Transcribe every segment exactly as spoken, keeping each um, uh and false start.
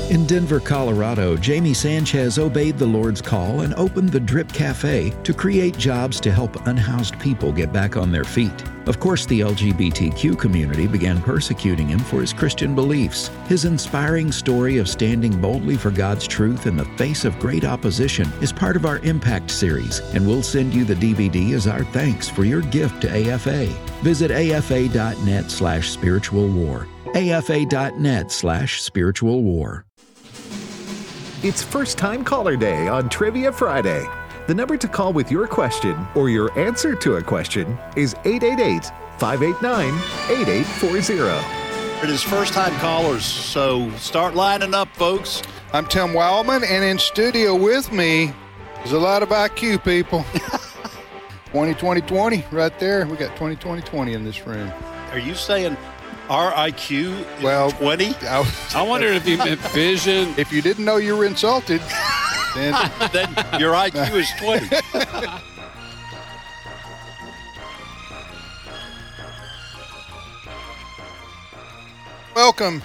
In Denver, Colorado, Jamie Sanchez obeyed the Lord's call and opened the Drip Cafe to create jobs to help unhoused people get back on their feet. Of course, the L G B T Q community began persecuting him for his Christian beliefs. His inspiring story of standing boldly for God's truth in the face of great opposition is part of our Impact series, and we'll send you the D V D as our thanks for your gift to A F A. Visit afa.net slash spiritual war. afa.net slash spiritual war. It's First Time Caller Day on Trivia Friday. The number to call with your question or your answer to a question is eight eight eight, five eight nine, eight eight four zero. It is first time callers, so start lining up, folks. I'm Tim Wildman, and in studio with me is a lot of I Q people. twenty twenty twenty right there. We got twenty twenty twenty in this room. Are you saying our I Q is Well, twenty? I, I wondered if you meant vision. if you didn't know you were insulted, then Then your I Q is twenty. welcome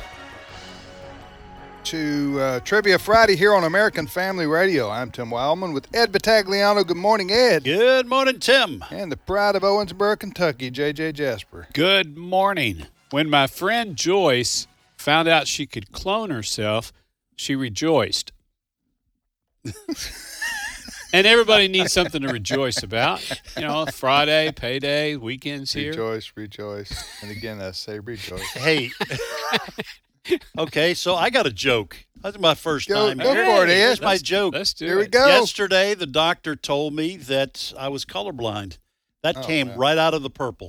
to uh, Trivia Friday here on American Family Radio. I'm Tim Wildman with Ed Vitagliano. Good morning, Ed. Good morning, Tim. And the pride of Owensboro, Kentucky, J J Jasper. Good morning. When my friend Joyce found out she could clone herself, she rejoiced. And everybody needs something to rejoice about. You know, Friday, payday, weekends here. Rejoice, rejoice. And again, I say rejoice. Hey. Okay, so I got a joke. That's my first Go- time. go here. for it, Ed. Here's my Let's- joke. Let's do Here we it. go. Yesterday, the doctor told me that I was colorblind. That Oh, came man. right out of the purple,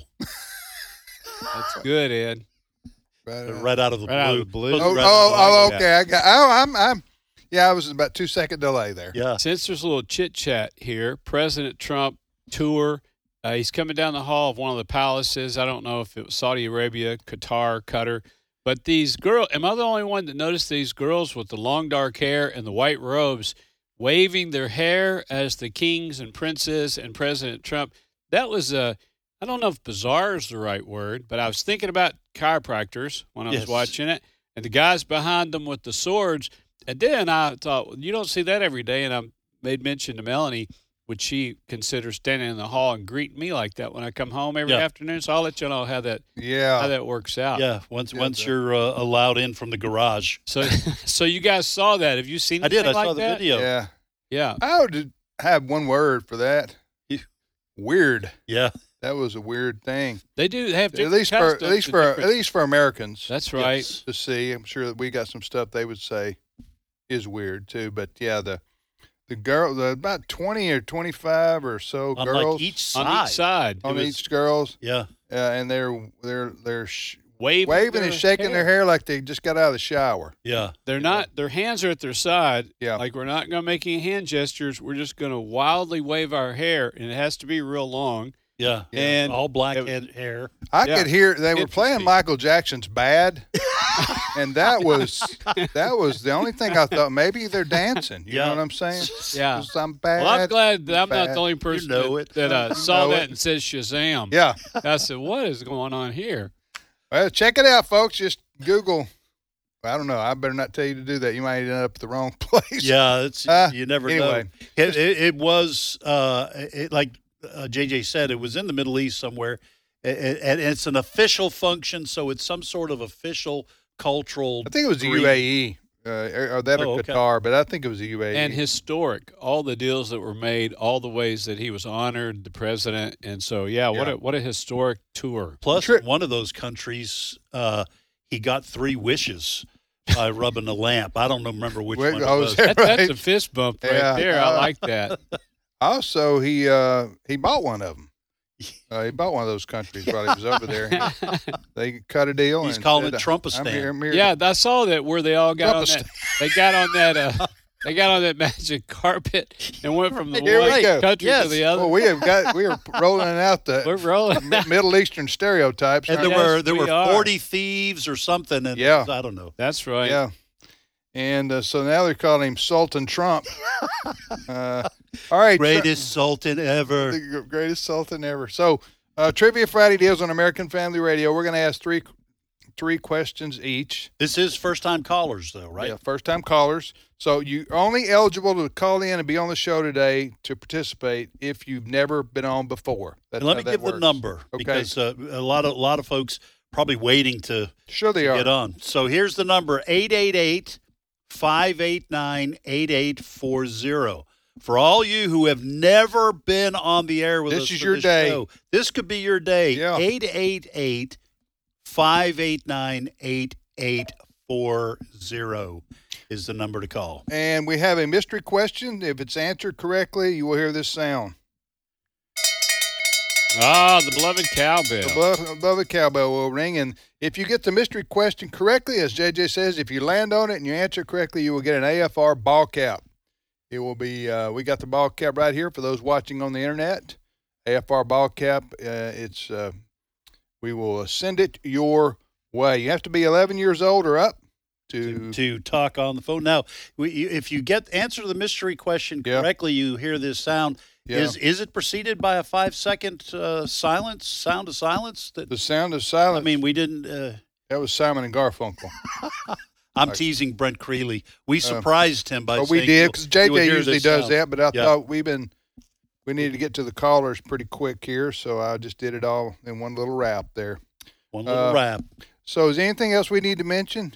That's good, Ed. Right, uh, right out of the Right out blue. of the blue. Oh, Right oh, out oh, of the- okay. I got. Oh, I'm, I'm. Yeah, I was about two second delay there. Yeah. Since there's a little chit chat here, President Trump tour. Uh, he's coming down the hall of one of the palaces. I don't know if it was Saudi Arabia, Qatar, Qatar. But these girls, am I the only one that noticed these girls with the long dark hair and the white robes waving their hair as the kings and princes and President Trump? That was a, I don't know if bizarre is the right word, but I was thinking about chiropractors when I was Yes. watching it, and the guys behind them with the swords. And then I thought, well, you don't see that every day. And I made mention to Melanie, would she consider standing in the hall and greeting me like that when I come home every Yeah. afternoon? So I'll let you know how that Yeah. how that works out. Yeah, once Yeah, once the- you're uh, allowed in from the garage. So so you guys saw that. Have you seen I did. I anything saw like the that? video. Yeah. Yeah. I would have one word for that. You- Weird. Yeah. That was a weird thing. They do have At different least for customs at least and for different- at least for Americans That's right. Yes. to see. I'm sure that we got some stuff they would say is weird too. But yeah, the the girl, the about twenty or twenty-five or so On girls like each side. On each side. on It was- each girls, Yeah. uh, and they're they're they're sh- Waving, waving their and shaking their hair like they just got out of the shower. Yeah. They're not, their hands are at their side. Yeah. Like we're not going to make any hand gestures. We're just going to wildly wave our hair, and it has to be real long. Yeah. And all black it- head hair. I Yeah. could hear they were playing Interesting. Michael Jackson's "Bad," and that was that was the only thing I thought. Maybe they're dancing. You Yeah. know what I'm saying? Yeah. 'Cause I'm bad. Well, I'm glad that I'm not bad. the only person know that, it. that uh, You saw know that it. and says Shazam. Yeah. I said, what is going on here? Well, check it out, folks. Just Google. I don't know. I better not tell you to do that. You might end up at the wrong place. Yeah. It's Uh, you never anyway. know. It, it, it was uh, it, like uh, J J said. It was in the Middle East somewhere, and and it's an official function. So it's some sort of official cultural. I think it was the greeting. U A E uh, or, or that Oh, or okay. Qatar, but I think it was the U A E. And historic, all the deals that were made, all the ways that he was honored, the president. And so, yeah, what Yeah. a what a historic tour. Plus, Tri- one of those countries, uh, he got three wishes by rubbing a lamp. I don't remember which Wait, one it oh, was. is that That, That's right? a fist bump right Yeah. there. I Uh, like that. Also, he uh, he bought one of them. Uh, he bought one of those countries while he was over there. They cut a deal. He's and calling said, it Trumpistan. I'm here, I'm here. Yeah, I saw that where they all got on Trumpistan. that. They got on that. Uh, they got on that magic carpet and went from the Here we one go. country Yes. to the other. Well, we have got we are rolling out the We're rolling. Mi- Middle Eastern stereotypes. And there aren't we? were Yes, there we were are. forty thieves or something. And Yeah. I don't know. That's right. Yeah. And uh, so now they're calling him Sultan Trump. uh, all right. Greatest sultan ever. The gr- greatest Sultan ever. So, uh, Trivia Friday deals on American Family Radio. We're going to ask three three questions each. This is first-time callers, though, right? Yeah, first-time callers. So you're only eligible to call in and be on the show today to participate if you've never been on before. That's And let how me that give works. the number Okay. because uh, a lot of a lot of folks probably waiting to, Sure they to are. get on. So here's the number: eight eight eight, five eight nine, eight eight four zero. For all you who have never been on the air with This us is for your this day. show, this could be your day. Yeah. eight eight eight, five eight nine, eight eight four zero is the number to call. And we have a mystery question. If it's answered correctly, you will hear this sound. Ah, the beloved cowbell. The above, above the cowbell will ring. And if you get the mystery question correctly, as J J says, if you land on it and you answer correctly, you will get an A F R ball cap. It will be, uh, we got the ball cap right here for those watching on the internet. A F R ball cap. Uh, it's, uh, we will send it your way. You have to be eleven years old or up to, to, to talk on the phone. Now, we, you- if you get answer the mystery question Yeah. correctly, you hear this sound. Yeah. Is is it preceded by a five second uh, silence, sound of silence? That the sound of I silence. mean, we didn't. Uh, that was Simon and Garfunkel. I'm teasing Brent Creeley. We surprised him by But we saying did you'll- because J you would J hear usually this does sound. that. But I Yeah. thought we've been we needed to get to the callers pretty quick here, so I just did it all in one little wrap there. One little uh, rap. So, is there anything else we need to mention?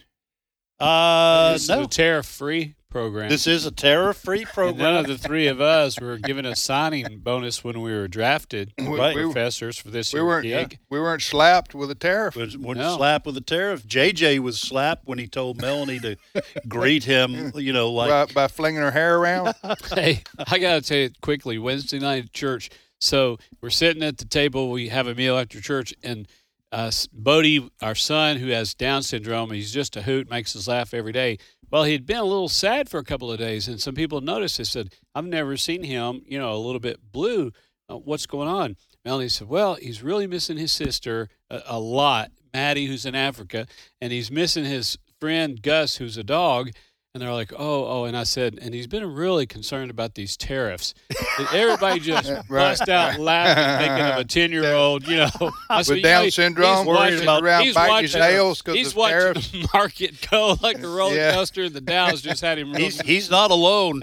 Uh, This is no, a tariff-free program. this is a tariff-free And program. none of the three of us were given a signing bonus when we were drafted We- Right. we- professors for this We year weren't gig. we weren't slapped with a tariff. Was, was No. slapped with a tariff. J J was slapped when he told Melanie to greet him. You know, like by, by flinging her hair around. Hey, I got to tell you quickly, Wednesday night at church. So we're sitting at the table. We have a meal after church, and uh, Bodie, our son, who has Down syndrome, he's just a hoot, makes us laugh every day. Well, he'd been a little sad for a couple of days, and some people noticed. They said, I've never seen him, you know, a little bit blue. Uh, what's going on? Melanie said, well, he's really missing his sister a, a lot, Maddie, who's in Africa, and he's missing his friend Gus, who's a dog. And they're like, oh, oh. And I said, and he's been really concerned about these tariffs. And everybody just bust out laughing, thinking of a ten-year-old, you know. I said, With you know, Down he- syndrome, he's worried watching- about around he's biting his watching- nails 'cause He's of watching tariffs. the market go like a roller Yeah. coaster. The Dow's just had him. he's Real, he's not alone.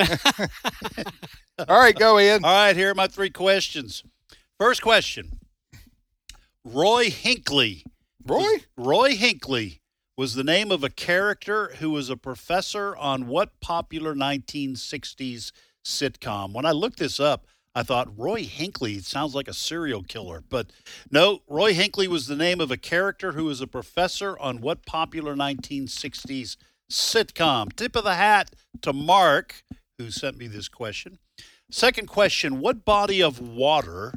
All right, go in. All right, here are my three questions. First question: Roy Hinckley. Roy? Roy Hinckley was the name of a character who was a professor on what popular nineteen sixties sitcom? When I looked this up, I thought Roy Hinckley sounds like a serial killer. But no, Roy Hinckley was the name of a character who was a professor on what popular nineteen sixties sitcom? Tip of the hat to Mark, who sent me this question. Second question: what body of water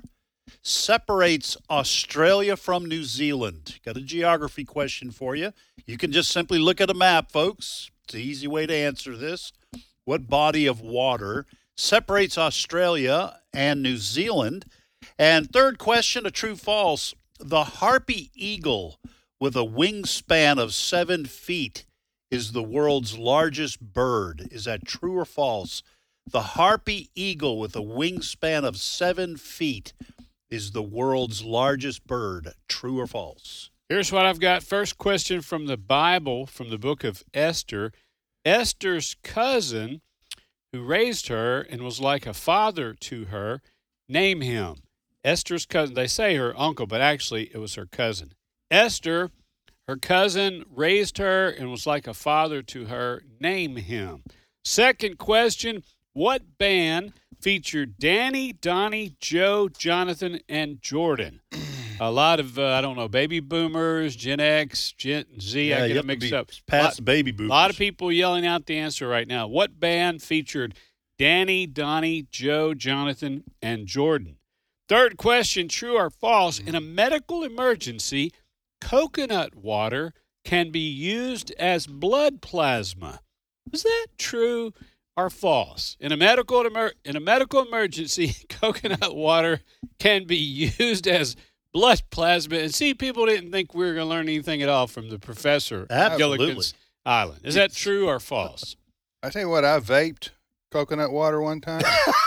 separates Australia from New Zealand? Got a geography question for you. You can just simply look at a map, folks. It's an easy way to answer this. What body of water separates Australia and New Zealand? And third question, a true false. The harpy eagle with a wingspan of seven feet is the world's largest bird. Is that true or false? The harpy eagle with a wingspan of seven feet is the world's largest bird. True or false? Here's what I've got. First question from the Bible, from the book of Esther. Esther's cousin, who raised her and was like a father to her, name him. Esther's cousin. They say her uncle, but actually it was her cousin. Esther, her cousin, raised her and was like a father to her. Name him. Second question, what band featured Danny, Donnie, Joe, Jonathan, and Jordan? A lot of, uh, I don't know, baby boomers, Gen X, Gen Z, I get it mixed up. Past Lot- baby boomers. A lot of people yelling out the answer right now. What band featured Danny, Donnie, Joe, Jonathan, and Jordan? Third question, true or false? In a medical emergency, coconut water can be used as blood plasma. Is that true or false? In a medical emer- in a medical emergency, coconut water can be used as blood plasma. And see, people didn't think we were going to learn anything at all from the professor at Absolutely. Gilligan's Island. Is that true or false? I tell you what, I vaped coconut water one time,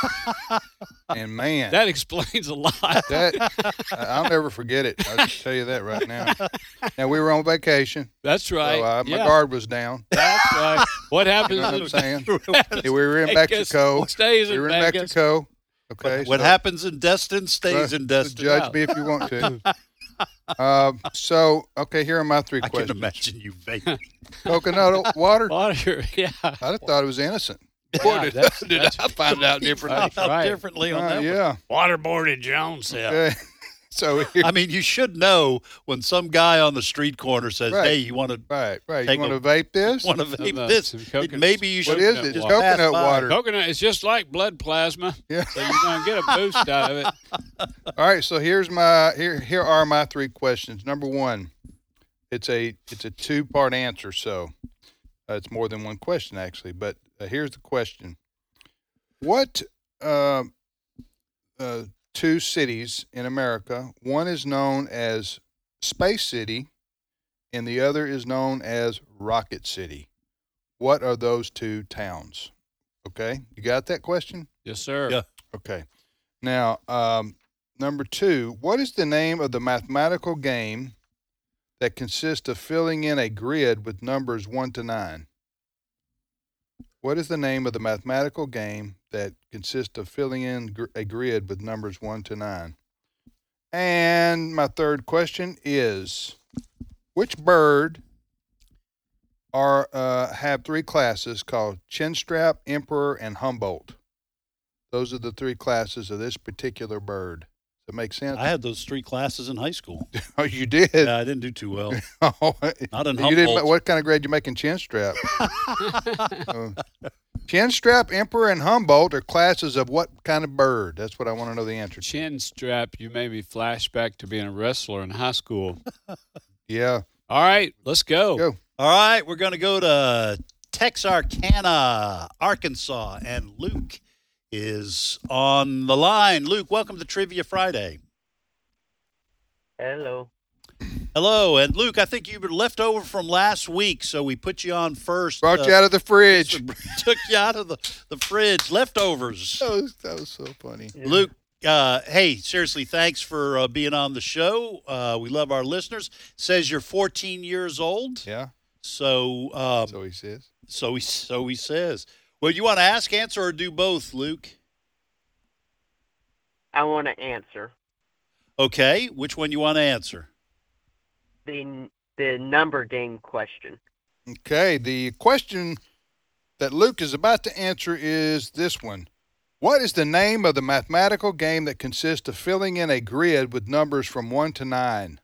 and man, That explains a lot. that I'll never forget it. I'll just tell you that right now. Now we were on vacation, That's right. so uh, my yeah. guard was down. That's right. What happens You know what I'm in saying? Yeah, we were in Vegas Mexico. stays in We were in Vegas. Mexico. Okay. What so- happens in Destin stays uh, in Destin. Judge me if you want to. Uh, so, okay, here are my three I can questions. imagine you vaping. Coconut water? Water, yeah. I thought it was innocent. Yeah, Boy, did, that's- did that's- I find out differently? That's Found out right. differently on Uh, that one. yeah. Waterboarded Jones. Yeah. Okay. So here, I mean, you should know when some guy on the street corner says, Right. "Hey, you want to right, right. Take You want a- to vape this? want to vape no, this?" some It- coconut- maybe you should. What is coconut it? It's water. pass coconut by. water. Coconut is just like blood plasma. Yeah. So you're going to get a boost out of it. All right. So here's my here here are my three questions. Number one, it's a it's a two part answer. So uh, it's more than one question actually. But uh, here's the question: What uh, uh, two cities in America? One is known as Space City, and the other is known as Rocket City. What are those two towns? Okay, you got that question? Yes, sir. Yeah. Okay. Now, um, number two, what is the name of the mathematical game that consists of filling in a grid with numbers one to nine? What is the name of the mathematical game that consists of filling in gr- a grid with numbers one to nine? And my third question is, which bird are uh, have three classes called Chinstrap, Emperor, and Humboldt? Those are the three classes of this particular bird. Does that make sense? I had those three classes in high school. Oh, you did? Yeah, I didn't do too well. Oh, Not in you didn't. Humboldt. What kind of grade you making Chinstrap? uh, Chinstrap, Emperor, and Humboldt are classes of what kind of bird? That's what I want to know the answer to. Chin strap, you made me flash back to being a wrestler in high school. Yeah. All right, let's go. Go. All right, we're going to go to Texarkana, Arkansas, and Luke is on the line. Luke, welcome to Trivia Friday. Hello. Hello, and Luke, I think you were left over from last week, so we put you on first. Brought uh, you out of the fridge. Took you out of the, the fridge. Leftovers. That was, that was so funny. Luke, uh, hey, seriously, thanks for uh, being on the show. Uh, we love our listeners. Says you're fourteen years old. Yeah. So, um, So he says. so he so he says. Well, you want to ask, answer, or do both, Luke? I want to answer Okay, which one you want to answer? the the number game question. Okay. The question that Luke is about to answer is this one. What is the name of the mathematical game that consists of filling in a grid with numbers from one to nine?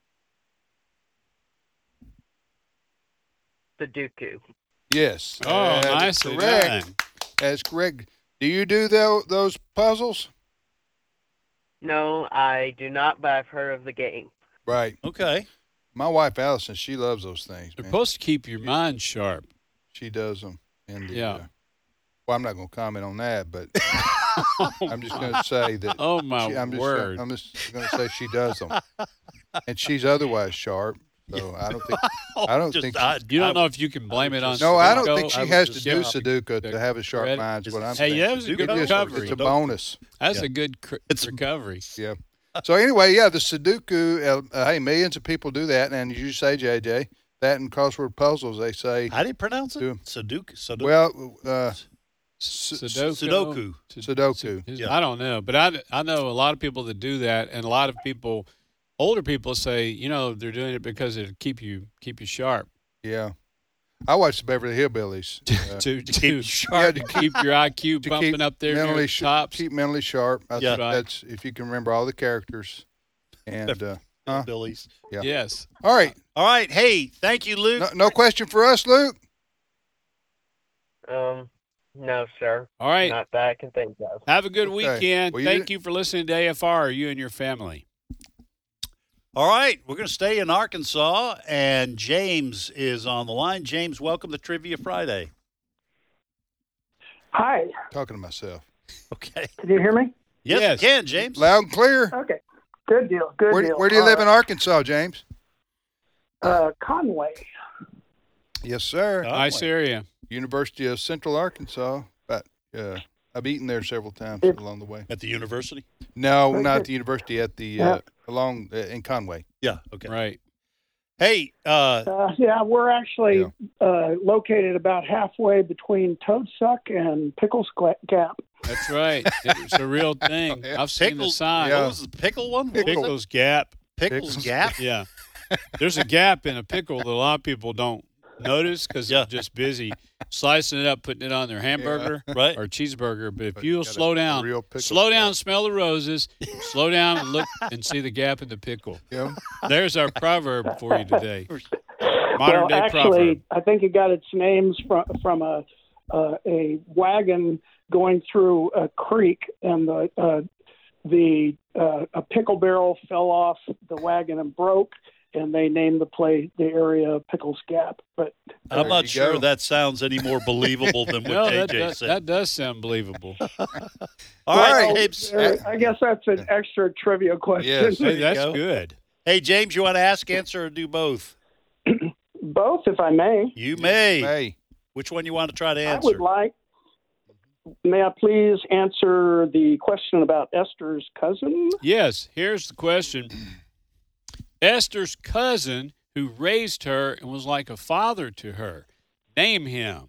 Sudoku. Yes. Oh, that is nicely correct. done. That's correct. Do you do tho- those puzzles? No, I do not, but I've heard of the game. Right. Okay. My wife Allison, she loves those things. They're Man. supposed to keep your mind sharp. She does them. And the, Yeah. uh, well, I'm not going to comment on that, but I'm just going to say that. Oh, my she, I'm just, word. I'm just going to say she does them, and she's otherwise sharp. So I don't think. I don't Just, think. I, You don't I- know if you can blame it on no, I don't Sudoku. think she I was has to just- do yeah. Sudoku to have a sharp Ready? mind. Is what I'm Hey, saying. yeah, that was a Sudoku good is It's, recovery. it's a bonus. That's Yeah. a good cr- It's- recovery. Yeah. So anyway, yeah, the Sudoku. Uh, uh, hey, millions of people do that, and as you say, J J, that and crossword puzzles, they say. How do you pronounce it? Do- Sudoku. Sudoku. Well, uh, Su- Sudoku. Sudoku. Sudoku. Yeah. I don't know, but I, I know a lot of people that do that, and a lot of people, older people, say you know they're doing it because it'll keep you keep you sharp. Yeah. I watched the Beverly Hillbillies. Uh, to, To to, keep sharp. Yeah, to keep your I Q to bumping keep up there near mentally the sh- tops. keep mentally sharp. I Yeah. think Right. that's if you can remember all the characters. And uh, huh? Billy's. yeah. Yes. all right, All right. Hey, thank you, Luke. no, no question for us, Luke. Um, no, sir. All right. Not that I can think of. Have a good Okay. weekend. Well, you Thank did- you for listening to A F R. You and your family. All right, we're going to stay in Arkansas, and James is on the line. James, welcome to Trivia Friday. Hi, Talking to myself. Okay. can you hear me? Yes, Yes. you can, James. Loud and clear. Okay, good deal. Good Where, deal. where do you live in Uh, Arkansas, James? Uh, Conway. Yes, sir. Oh, Nice boy. area. University of Central Arkansas. About Uh, I've eaten there several times It- along the way. At the university? No, Very not good. at the university. At the Yeah. uh, along uh, in Conway. Yeah. Okay. Right. Hey, uh, Uh, yeah, we're actually uh, located about halfway between Toadsuck and Pickles Gla- Gap. That's right. It's a real thing. Yeah. I've seen the Pickles. sign. What was the pickle one? What was it? Pickles Gap. Pickles Pickles Gap? Yeah. There's a gap in a pickle that a lot of people don't notice because Yeah. they're just busy slicing it up, putting it on their hamburger Right. or cheeseburger. But if But you'll you got a- slow a down, real pickle slow down, gap. smell the roses, slow down and look and see the gap in the pickle. Yeah. There's our proverb for you today. Modern well, day actually, proverb. I think it got its names from from a uh, a wagon going through a creek, and the uh, the uh, a pickle barrel fell off the wagon and broke, and they named the play the area Pickles Gap. But I'm There not you sure go. that sounds any more believable than what No, J that, J that, said. that does sound believable. All All right, right. James. uh, I guess that's an extra trivia question. Yes. Hey, you that's go. good. Hey, James, you want to ask, answer, or do both? Both, if I may. You may. Hey. Which one you want to try to I answer? would like. May I please answer the question about Esther's cousin? Yes, here's the question. Esther's cousin who raised her and was like a father to her. Name him.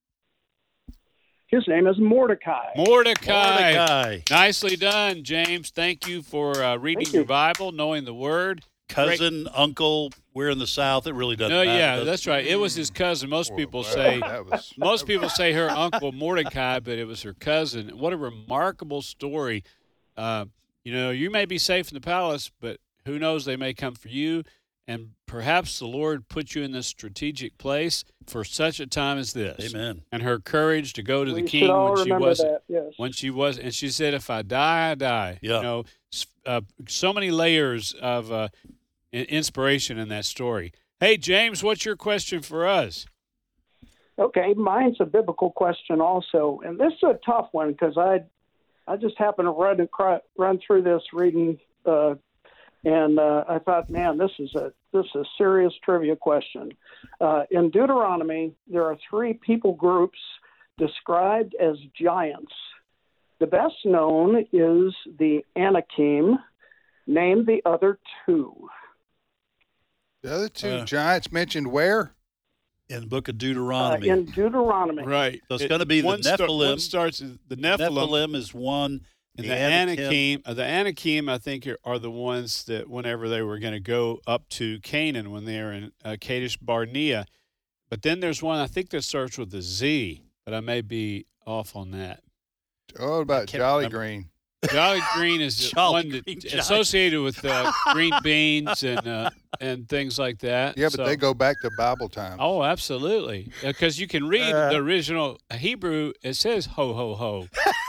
His name is Mordecai. Mordecai. Mordecai. Nicely done, James. Thank you for uh, reading Thank your you. Bible, knowing the word. Cousin, uncle, we're in the South. It really doesn't No, matter. yeah, does that's right. It was his cousin. Most people Wow, say that was, most people say her uncle Mordecai, but it was her cousin. What a remarkable story. Uh, you know, you may be safe in the palace, but who knows? They may come for you. And perhaps the Lord put you in this strategic place for such a time as this. Amen. And her courage to go to we the should king all when she remember wasn't. that. Yes. When she was, and she said, "If I die, I die." Yeah. You know, s- uh, so many layers of uh, in- inspiration in that story. Hey, James, what's your question for us? Okay, mine's a biblical question also, and this is a tough one because I, I just happened to run across, run through this reading, uh, and uh, I thought, man, this is a this is a serious trivia question. Uh, in Deuteronomy, there are three people groups described as giants. The best known is the Anakim. Name the other two. the other two Uh, giants mentioned where? In the book of Uh, Deuteronomy. in Deuteronomy. Right. So it's gonna be the one sta- Nephilim. one starts the Nephilim, Nephilim is one. and the the Anakim- Anakim. uh, The Anakim, I think, are, are the ones that whenever they were going to go up to Canaan when they were in uh, Kadesh Barnea. But then there's one I think that starts with the Z, but I may be off on that. Oh, about can't Jolly remember. Green. Jolly Green is the Jolly one that Green Giant. associated with uh, green beans and uh, and things like that. Yeah, but So- they go back to Bible times. Oh, absolutely. Because you can read Uh. the original Hebrew. It says ho ho ho.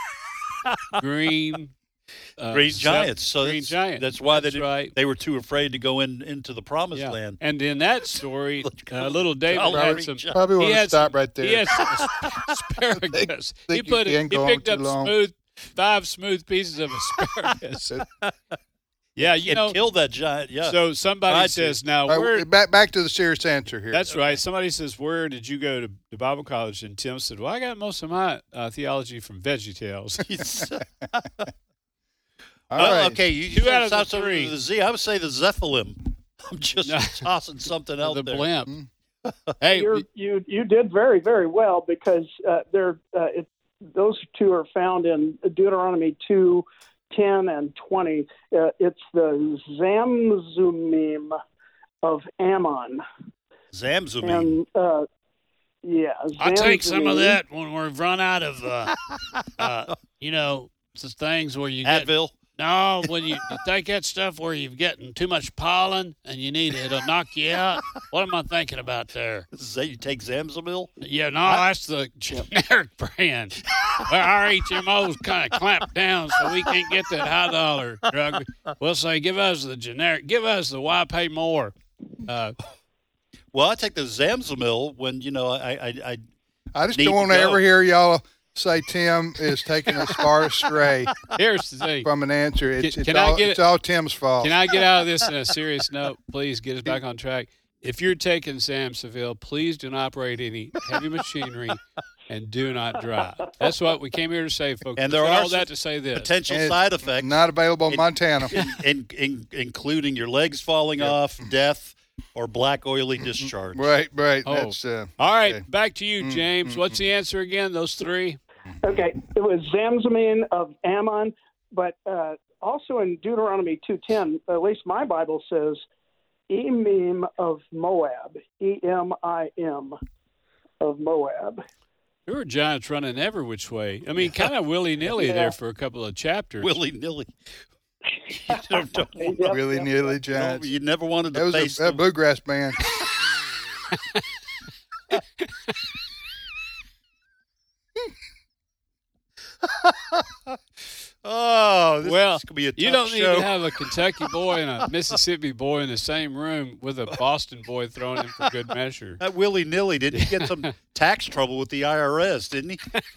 Green. Uh, Green Zep- giants. So green that's, giant. that's why they That's didn't, right. they were too afraid to go in into the promised Yeah. land. And in that story, Look, uh, little David Jolly had Green some. Giant. Probably He want to had stop some- right there. He had some asparagus. he think you put it, can he go on picked too up long. smooth five smooth pieces of asparagus. yeah, you It know. killed that giant. Yeah. So somebody Tried to. says now, All right, where back back to the serious answer here. That's right. Somebody says, "Where did you go to, to Bible college?" And Tim said, "Well, I got most of my uh, theology from VeggieTales." All Well, right. okay, you Two you out of the toss over three. to the Z. I would say the Zephilim. I'm just No. tossing something out the there. blimp. hey, You're, you you did very very well because uh, they're uh, it, those two are found in Deuteronomy two, ten and twenty. Uh, it's the Zamzumim of Ammon, Zamzumim. and uh, yeah, I'll take some of Zamzumim. that when we've run out of, uh, uh, you know, the things where you get. Advil. No, when you, you take that stuff where you're getting too much pollen and you need it, it'll knock you out. What am I thinking about there? Say you take Zamzamil. Yeah, no, that's the generic brand. Well, our H M O's kind of clamped down, so we can't get that high dollar drug. We'll say, give us the generic, give us the why pay more. Uh, Well, I take the Zamzamil when you know I I, I I just need don't to want to go. ever hear y'all say Tim is taking us far astray here's the thing. from an answer. It's, Can- it's, can I all, get it's it- all Tim's fault. Can I get out of this in a serious note? Please get us back on track. If you're taking Sam Seville, please do not operate any heavy machinery and do not drive. That's what we came here to say, folks. And there Said are all that some to say this. potential And it's side effects. Not available in In- Montana. in, in, including your legs falling off, death, or black oily discharge. Right, right. Oh. That's uh, All right, okay. back to you, James. What's the answer again? Those three? Okay, it was Zamzamin of Ammon, but uh, also in Deuteronomy two ten, at least my Bible says Emim of Moab, E M I M of Moab. There were giants running every which way. I mean, kind of willy-nilly Yeah. there for a couple of chapters. Willy nilly. You, don't, don't, Yep, really yep, nearly yep. giants. you never wanted to That was face a, a them. bluegrass band. Oh, this Well, is gonna be a tough You don't show. need to have a Kentucky boy and a Mississippi boy in the same room with a Boston boy thrown in for good measure. That willy nilly didn't he get some tax trouble with the I R S, didn't he?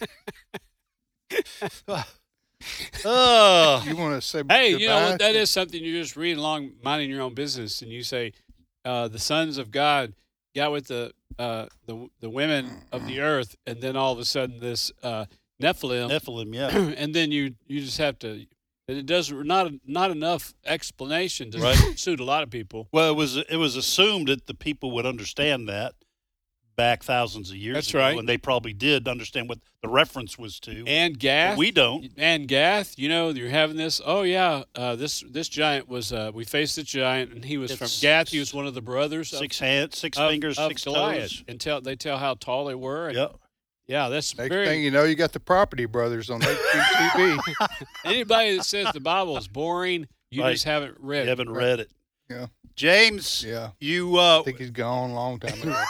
Oh, You want to say Hey, goodbye? you know what? That is something you're just reading along, minding your own business, and you say, uh, "The sons of God got with the uh, the the women of the earth," and then all of a sudden this uh, Nephilim, Nephilim, yeah. and then you you just have to. It does not not enough explanation to Right. suit a lot of people. Well, it was it was assumed that the people would understand that back thousands of years That's ago, right. and they probably did understand what the reference was to. And But Gath, we don't. and Gath, you know, you're having this. Oh yeah, uh, this this giant was. Uh, we faced this giant, and he was It's from Gath. He was one of the brothers. of- Six hands, six of, fingers, of six Goliath. toes. And tell they tell how tall they were. And, Yeah. yeah, that's Next very. thing you know, you got the Property Brothers on H G T V. Anybody that says the Bible is boring, you Right. just haven't read. You it. haven't read it. Yeah. James, Yeah. you uh, I think he's gone a long time ago.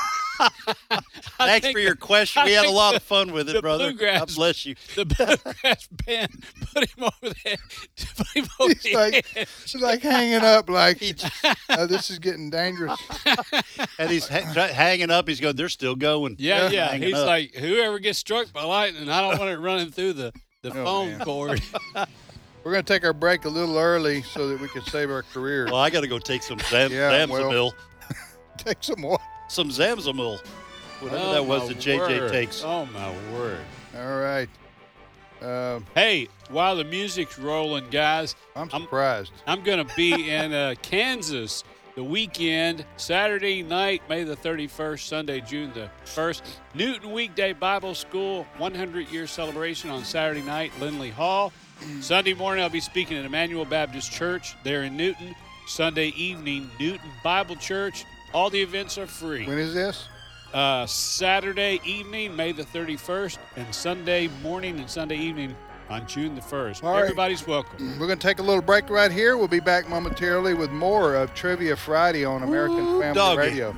I thanks think for your question. I We had a think lot the- of fun with the it, brother. bluegrass- God bless you. The bluegrass band put him over there. Put him over He's the like, edge. he's like hanging up, like uh, this is getting dangerous. And he's ha- tra- hanging up. He's going, they're still going. Yeah, yeah. Hanging He's up. like, whoever gets struck by lightning, I don't want it running through the, the Oh, phone man. cord. We're going to take our break a little early so that we can save our career. Well, I got to go take some Zam- Yeah, Zamzamil. well. Take some more. Some Zamzamil. Whatever Oh, that was my that J J word. takes. Oh, my word. All right. Um, Hey, while the music's rolling, guys, I'm I'm- surprised. I'm going to be in uh, Kansas the weekend, Saturday night, May the thirty-first, Sunday, June the first. Newton Weekday Bible School, one hundred year celebration on Saturday night, Lindley Hall. Sunday morning, I'll be speaking at Emmanuel Baptist Church there in Newton. Sunday evening, Newton Bible Church. All the events are free. When is this? Uh, Saturday evening, May the thirty-first, and Sunday morning and Sunday evening on June the first. All right. Everybody's welcome. We're going to take a little break right here. We'll be back momentarily with more of Trivia Friday on American Ooh, Family doggy. Radio.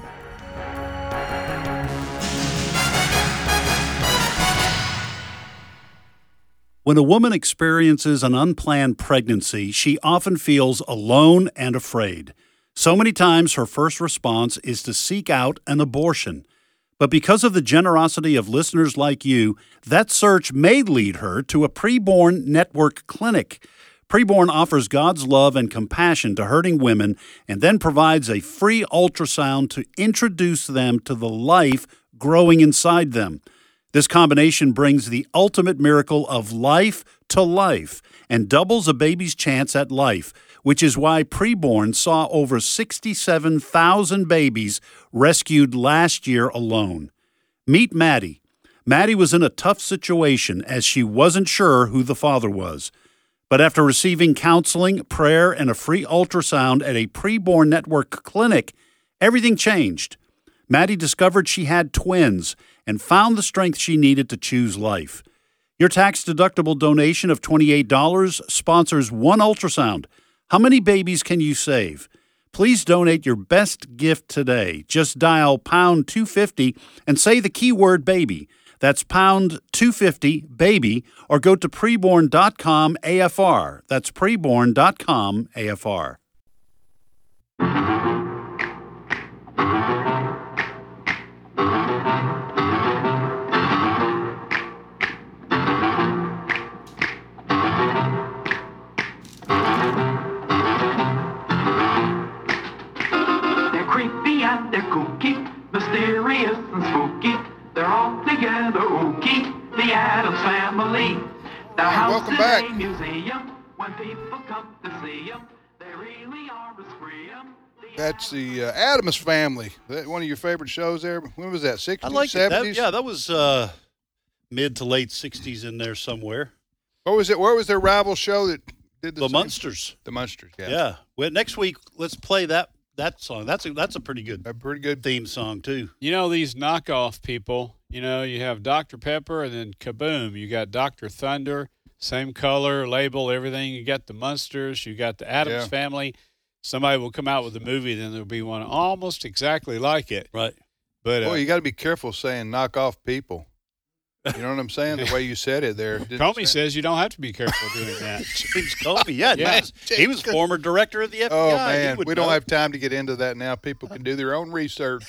When a woman experiences an unplanned pregnancy, she often feels alone and afraid. So many times her first response is to seek out an abortion. But because of the generosity of listeners like you, that search may lead her to a Preborn Network clinic. Preborn offers God's love and compassion to hurting women and then provides a free ultrasound to introduce them to the life growing inside them. This combination brings the ultimate miracle of life to life and doubles a baby's chance at life, which is why Preborn saw over sixty-seven thousand babies rescued last year alone. Meet Maddie. Maddie was in a tough situation as she wasn't sure who the father was. But after receiving counseling, prayer, and a free ultrasound at a Preborn Network clinic, everything changed. Maddie discovered she had twins and found the strength she needed to choose life. Your tax-deductible donation of twenty-eight dollars sponsors one ultrasound. How many babies can you save? Please donate your best gift today. Just dial pound two fifty and say the keyword baby. That's pound two fifty, baby, or go to preborn dot com A F R. That's preborn dot com A F R. They're creepy and they're kooky, mysterious and spooky. They're all together ooky. The Addams Family. The house welcome is back. a museum. When people come to see them, they really are a scream. That's the uh, Addams Family. That one of your favorite shows there? When was that, I sixties, like it. That, seventies? yeah, that was uh, mid to late sixties in there somewhere. What was it? Where was their rival show that did the The same? Munsters. The Munsters, yeah. Yeah. Well, next week, let's play that that song. That's a, that's a pretty good A pretty good. theme song, too. You know, these knockoff people, you know, you have Doctor Pepper and then kaboom, you got Doctor Thunder, same color, label, everything. You got the Munsters, you got the Addams Yeah. Family. Somebody will come out with a movie, then there'll be one almost exactly like it. Right. But uh, Boy, you got to be careful saying knock off people. You know what I'm saying? The way you said it there. Didn't Comey sound- says you don't have to be careful doing that. James Comey, yeah. Yeah. He was, he was former director of the F B I. Oh, He man. would We don't know. have time to get into that now. People can do their own research.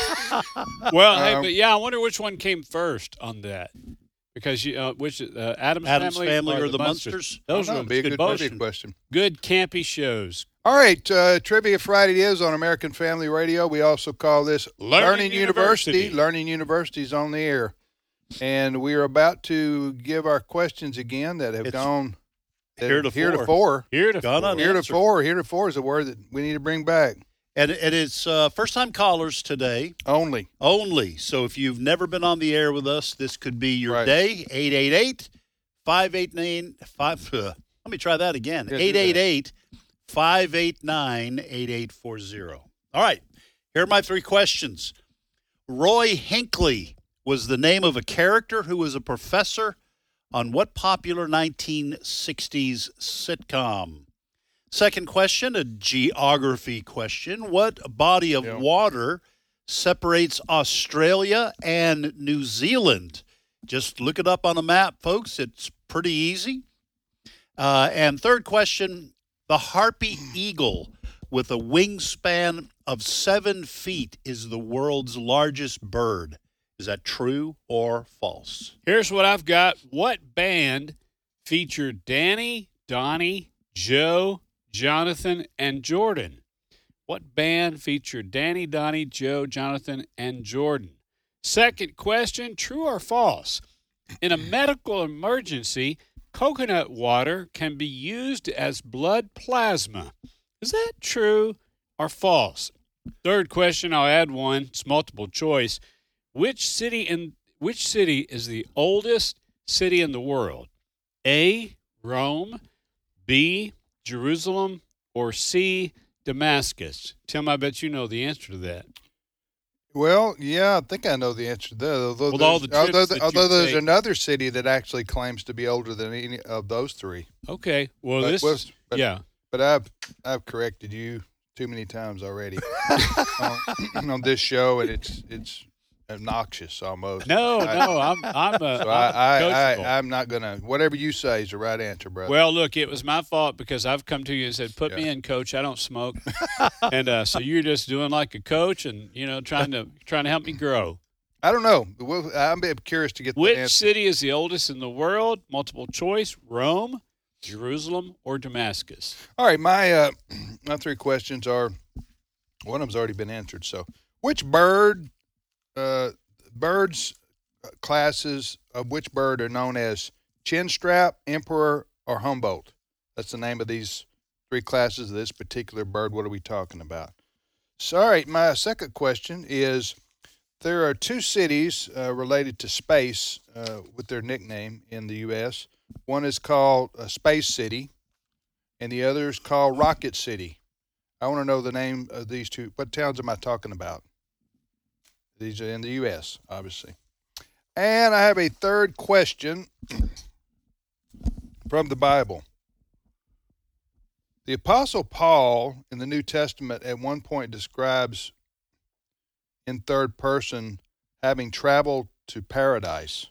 Well, hey, Um, but yeah, I wonder which one came first on that. Because you, uh, which uh, Adam's, Addams Family, Family or, or the Munsters? Munsters? Those Oh, are that'd be a good, good both trivia question. good campy shows. All right, uh, Trivia Friday it is on American Family Radio. We also call this Learning Learning, University. University. Learning University is on the air. And we are about to give our questions again that have It's gone that heretofore. heretofore. Here to Gone unanswered. Heretofore. Heretofore is a word that we need to bring back. And, and it's uh, first-time callers today Only. only. So if you've never been on the air with us, this could be your Right. day. eight eight eight, five eight nine, five uh, let me try that again. Yeah, do eight eight eight, five eight nine, eight eight four zero. All right. Here are my three questions. Roy Hinckley was the name of a character who was a professor on what popular nineteen sixties sitcom? Second question, a geography question. What body of Yeah. water separates Australia and New Zealand? Just look it up on a map, folks. It's pretty easy. Uh, and third question, the harpy eagle with a wingspan of seven feet is the world's largest bird. Is that true or false? Here's what I've got. What band featured Danny, Donnie, Joe, Jonathan, and Jordan? What band featured Danny, Donnie, Joe, Jonathan, and Jordan? Second question, true or false? In a medical emergency, coconut water can be used as blood plasma. Is that true or false? Third question, I'll add one. It's multiple choice. Which city in which city is the oldest city in the world? A, Rome, B, Jerusalem, or C, Damascus? Tim, I bet you know the answer to that. Well, yeah, I think I know the answer to that. Although With all there's- the trips although, that you although there's take. another city that actually claims to be older than any of those three. Okay. Well, But this was- is, but- yeah. But I've I've corrected you too many times already on, on this show, and it's it's obnoxious almost. No, I- no, I'm I'm a, So I'm I, I, coachable. I I'm not gonna. Whatever you say is the right answer, brother. Well, look, it was my fault because I've come to you and said, "Put me Yeah. in, coach. I don't smoke," and uh, so you're just doing like a coach, and you know, trying to trying to help me grow. I don't know. We'll- I'm curious to get the Which answer. city is the oldest in the world? Multiple choice: Rome, Jerusalem, or Damascus? All right, my uh, my three questions are. One of them's already been answered. So, which bird, uh, birds uh, classes of which bird are known as chinstrap, emperor, or Humboldt? That's the name of these three classes of this particular bird. What are we talking about? So, all right, my second question is: there are two cities uh, related to space uh, with their nickname in the U S One is called uh, Space City, and the other is called Rocket City. I want to know the name of these two. What towns am I talking about? These are in the U S, obviously. And I have a third question from the Bible. The Apostle Paul in the New Testament at one point describes in third person having traveled to paradise.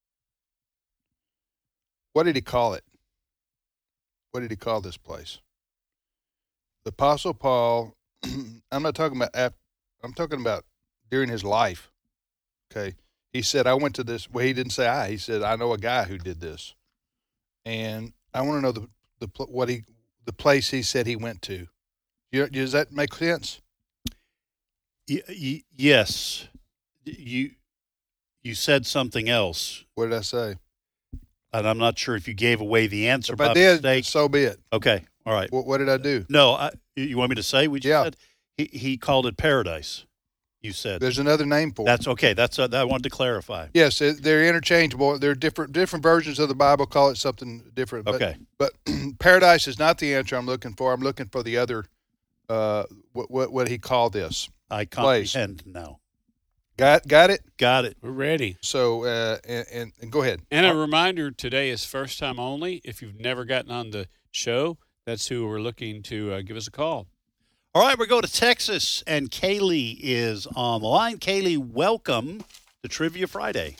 What did he call it? What did he call this place? The Apostle Paul, I'm not talking about, after, I'm talking about during his life. Okay. He said, I went to this. Well, he didn't say I. He said, I know a guy who did this. And I want to know the, the, pl- what he, the place he said he went to. You, does that make sense? Y- y- yes. You you said something else, What did I say? and I'm not sure if you gave away the answer If by I did, mistake. so be it. Okay, all right. What, what did I do? No, I, you want me to say what you Yeah. said? He he called it paradise. You said There's another name for it. that's okay. That's uh, that I wanted to clarify. Yes, it- they're interchangeable. They're different different versions of the Bible call it something different. But, Okay. But paradise is not the answer I'm looking for. I'm looking for the other, uh, what what, what he called this. I Place. comprehend now. Got got it. Got it. We're ready. So uh, and, and, and go ahead. And a reminder, today is first time only. If you've never gotten on the show, that's who we're looking to uh, give us a call. All right, we're going to Texas, and Kaylee is on the line. Kaylee, welcome to Trivia Friday.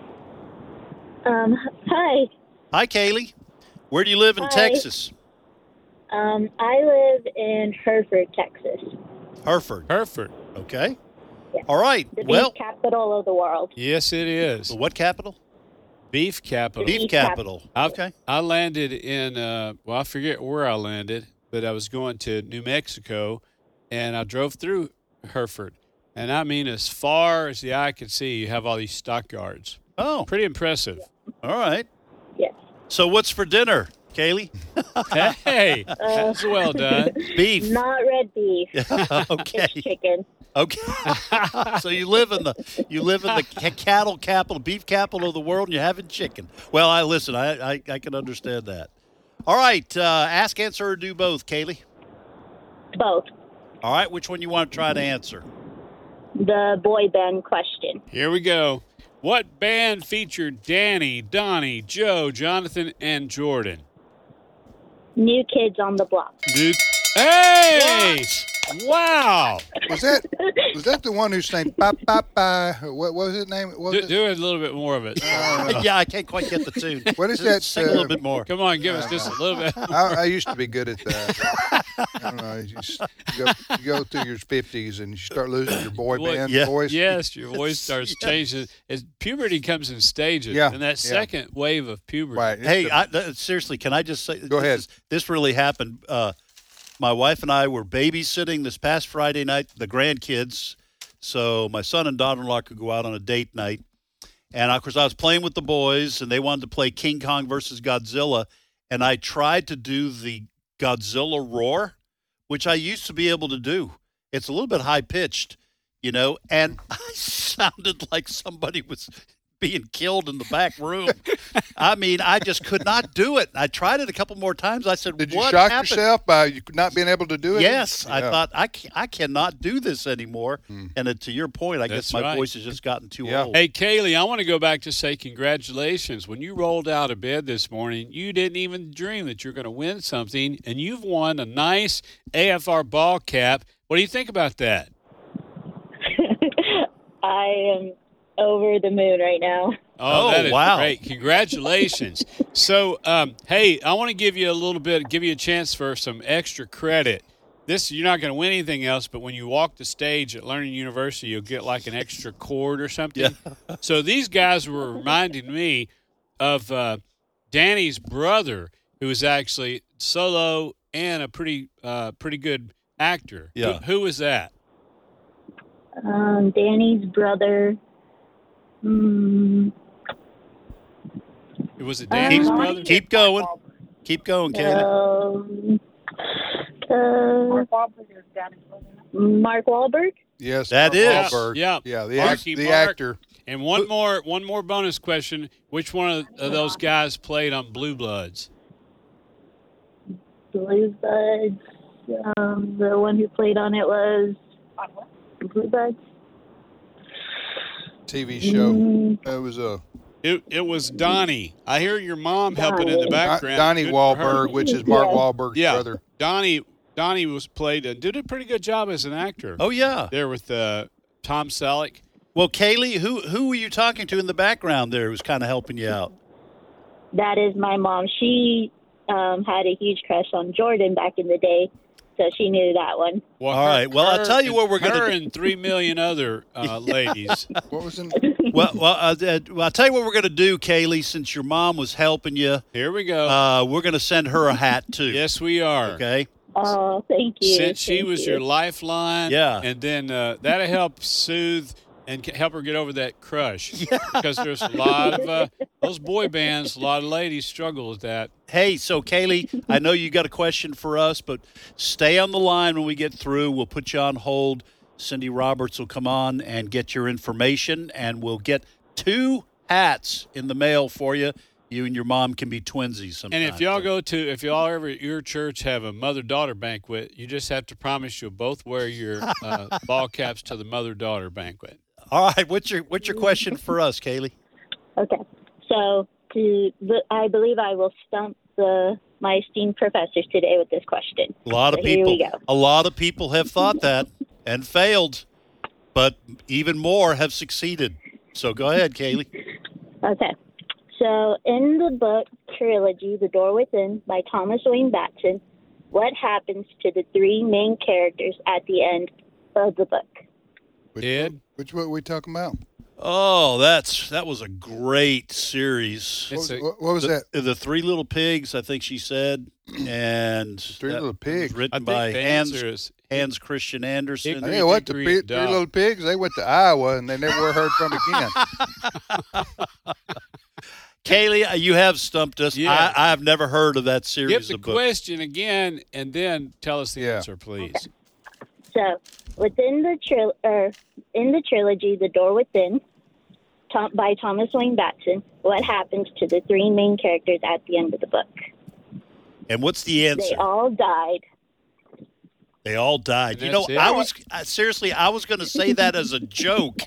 Um, hi. Hi, Kaylee. Where do you live in Hi. Texas? Um, I live in Hereford, Texas, Hereford. Hereford. Okay. Yeah. All right. the Well, beef capital of the world. Yes, it is. what capital? Beef capital. Beef Beef capital. I've- Okay. I landed in, uh, well, I forget where I landed, but I was going to New Mexico, and I drove through Hereford. And I mean, as far as the eye could see, you have all these stockyards. Oh, Pretty impressive. all right. Yes. So what's for dinner, Kaylee? Hey, that's well done. Beef. Not red beef. Okay. It's chicken. Okay. So you live in the you live in the ca- cattle capital, beef capital of the world, and you're having chicken. Well, I listen. I I, I can understand that. All right. Uh, ask, answer, or do both, Kaylee. Both. All right. Which one you want to try to answer? The boy band question. Here we go. What band featured Danny, Donnie, Joe, Jonathan, and Jordan? New Kids on the Block. New- hey! Wow! Was that was that the one who sang "Bye Bye Bye"? What, what was his name? What was Do, it? do a little bit more of it. Yeah, I can't quite get the tune. What is Just that, Sing a uh, little bit more. Come on, give us just a little bit. I, I used to be good at that. I don't know. You, just, you, go, you go through your fifties and you start losing your boy Boy, band yeah. voice. Yes, your voice starts changing. As puberty comes in stages, Yeah, and that yeah. second wave of puberty. Right. Hey, I, th- seriously, can I just say? Go this ahead. is- this really happened. Uh, my wife and I were babysitting this past Friday night, the grandkids, so my son and daughter-in-law could go out on a date night. And of course, I was playing with the boys, and they wanted to play King Kong versus Godzilla, and I tried to do the Godzilla roar, which I used to be able to do. It's a little bit high-pitched, you know, and I sounded like somebody was being killed in the back room. I mean, I just could not do it. I tried it a couple more times. I said, Did you what shock happened? yourself by you not being able to do it? Yes. I Yeah. thought, I, ca- I cannot do this anymore. And uh, to your point, I That's guess my right. voice has just gotten too Yeah. old. Hey, Kaylee, I want to go back to say congratulations. When you rolled out of bed this morning, you didn't even dream that you're going to win something, and you've won a nice A F R ball cap. What do you think about that? I am over the moon right now. Oh, Oh, that is wow. great. Congratulations. So, um, hey, I want to give you a little bit, give you a chance for some extra credit. This, you're not going to win anything else, but when you walk the stage at Learning University, you'll get like an extra cord or something. So these guys were reminding me of uh, Danny's brother, who is actually solo and a pretty, uh, pretty good actor. Yeah. Who, who was that? Um, Danny's brother. Mm, Was it Danny's Uh, brother? Keep going. Keep going, Kaylee. um, uh, Mark Wahlberg. Yes. That Mark is. Wahlberg. Yeah. Yeah. The, act, Marky the Mark. actor. And one more, one more bonus question: which one of, of those guys played on Blue Bloods? Blue Buds. Um, the one who played on it was Blue Buds. T V show. Mm, It was a It it was Donnie. I hear your mom helping in the Donnie. background. Donnie Good for her. Wahlberg, which is Mark Yeah. Wahlberg's Yeah, brother. Donnie. Donnie was played and did a pretty good job as an actor. Oh, yeah. There with uh, Tom Selleck. Well, Kaylee, who who were you talking to in the background there who's kind of helping you out? that is my mom. She um, had a huge crush on Jordan back in the day, so she knew that one. Well, All right. Well, I'll her tell you and- what we're gonna Her do. and three million other uh, ladies. What was in? Well, well, uh, uh, well, I'll tell you what we're going to do, Kaylee, since your mom was helping you. Here we go. Uh, we're going to send her a hat, too. yes, we are. Okay? Oh, thank you. Since she Thank was you. your lifeline. Yeah. And then uh, that'll help soothe and ca- help her get over that crush. Yeah. Because there's a lot of uh, those boy bands, a lot of ladies struggle with that. Hey, so Kaylee, I know you got a question for us, but stay on the line when we get through. We'll put you on hold. Cindy Roberts will come on and get your information, and we'll get two hats in the mail for you. You and your mom can be twinsies sometime. And if y'all go to, if y'all ever at your church have a mother-daughter banquet, you just have to promise you'll both wear your uh, ball caps to the mother-daughter banquet. All right, what's your what's your question for us, Kaylee? Okay. So to the, I believe I will stump the my esteemed professors today with this question. A lot of So here people, we go. a lot of people have thought that and failed, but even more have succeeded. So go ahead, Kaylee. Okay. So in the book trilogy, The Door Within by Thomas Wayne Batson, what happens to the three main characters at the end of the book? Which, Ed? Which one are we talking about? Oh, that's that was a great series. What was, It's a- what, what was the, that? The Three Little Pigs, I think she said, and Three that Little Pigs. was I written think by the Hans answer is Hans Christian Andersen. Hick- I tell you what, the Hickory pi- and three Dock. little pigs, they went to Iowa and they never were heard from again. Kaylee, you have stumped us. Yeah. I, I've never heard of that series Give the of books. question again, and then tell us the Yeah. answer, please. So within the tril- er, in the trilogy, The Door Within, Tom- by Thomas Wayne Batson, what happens to the three main characters at the end of the book? And what's the answer? They all died. They all died. And You know, that's it. I was I, seriously, I was going to say that as a joke.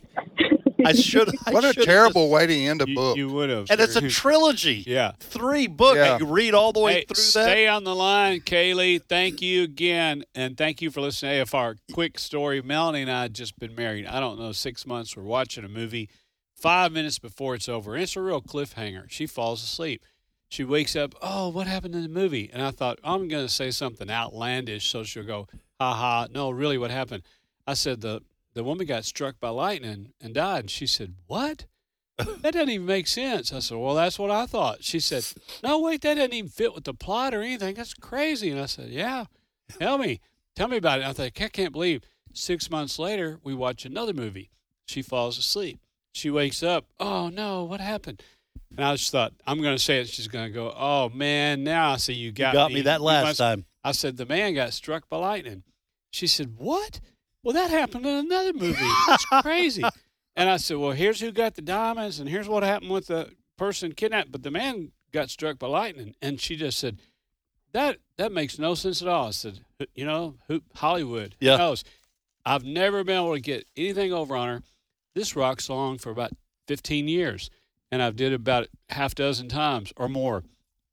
I should. I What a should terrible way to end a You, book. you would have. And it's a trilogy. Yeah. Three books. Yeah. You read all the way Hey, through that. stay on the line, Kaylee. Thank you again, and thank you for listening to A F R. Quick story: Melanie and I had just been married. I don't know, six months. We're watching a movie. Five minutes before it's over, and it's a real cliffhanger. She falls asleep. She wakes up. Oh, what happened in the movie? And I thought I'm going to say something outlandish, so she'll go, "Ha ha!" No, really, what happened? I said the the woman got struck by lightning and died. And she said, "What? That doesn't even make sense." I said, "Well, that's what I thought." She said, "No, wait, that doesn't even fit with the plot or anything. That's crazy." And I said, "Yeah, tell me. Tell me about it." And I thought, I can't believe six months later, we watch another movie. She falls asleep. She wakes up. Oh, no, what happened? And I just thought, I'm going to say it. She's going to go, "Oh, man, now I see you got, you got me, that You last must-" time. I said, "The man got struck by lightning." She said, "What?" "Well, that happened in another movie. That's crazy." And I said, "Well, here's who got the diamonds, and here's what happened with the person kidnapped. But the man got struck by lightning." And she just said, that that makes no sense at all. I said, "You know, who, Hollywood, who Yeah. knows?" I've never been able to get anything over on her. This rock song for about fifteen years, and I've did it about half dozen times or more.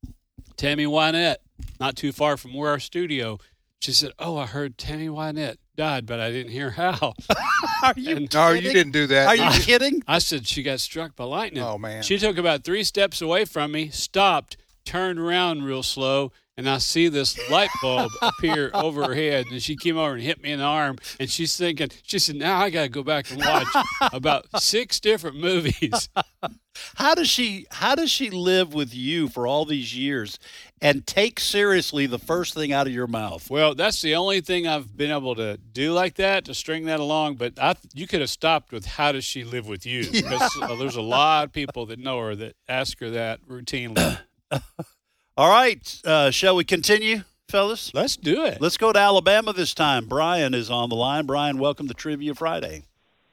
Tammy Wynette, not too far from where our studio, she said, "Oh, I heard Tammy Wynette died, but I didn't hear how." Are you And- No, you kidding? didn't do that. Are you kidding? I said, "She got struck by lightning." Oh, man. She took about three steps away from me, stopped, turned around real slow, and I see this light bulb appear over her head. And she came over and hit me in the arm. And she's thinking, she said, "Now I got to go back and watch about six different movies." How does she how does she live with you for all these years and take seriously the first thing out of your mouth? Well, that's the only thing I've been able to do like that, to string that along. But I, you could have stopped with, "How does she live with you?" Because uh, there's a lot of people that know her that ask her that routinely. All right, uh, shall we continue, fellas? Let's do it. Let's go to Alabama this time. Brian is on the line. Brian, welcome to Trivia Friday.